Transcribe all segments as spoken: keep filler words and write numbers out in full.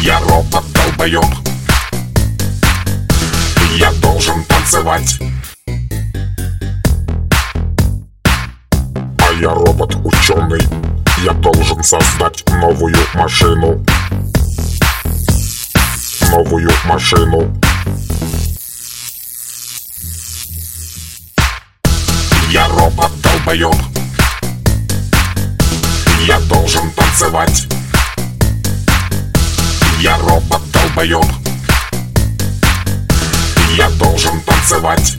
Я робот-долбоёб. Я должен танцевать. А я робот-ученый. Я должен создать новую машину. Новую машину. Я робот-долбоёб. Я должен танцевать. Я робот-долбоёб. Я должен танцевать.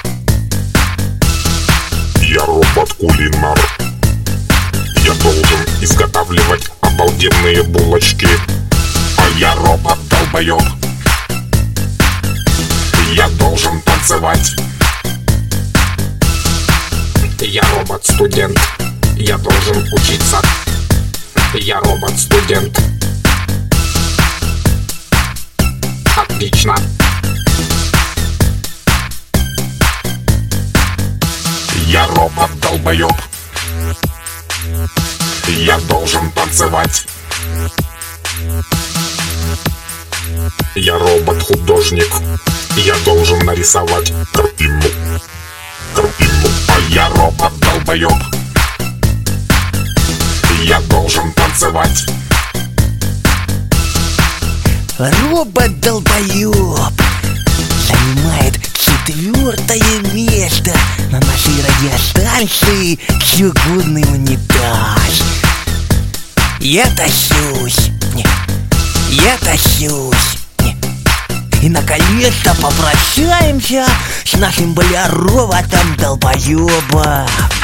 Я робот-кулинар. Я должен изготавливать обалденные булочки. А я робот-долбоёб. Я должен танцевать. Я робот-студент. Я должен учиться. Я робот-студент. Отлично. Я робот-долбоёб. Я должен танцевать. Я робот-художник. Я должен нарисовать картину. Картину. А я робот-долбоёб. Я должен танцевать. Робот-долбоёб занимает четвертое место на нашей радиостанции «Чугунный унитаз». Я тащусь, не, я тащусь, не. И наконец-то попрощаемся с нашим бля роботом-долбоёбом.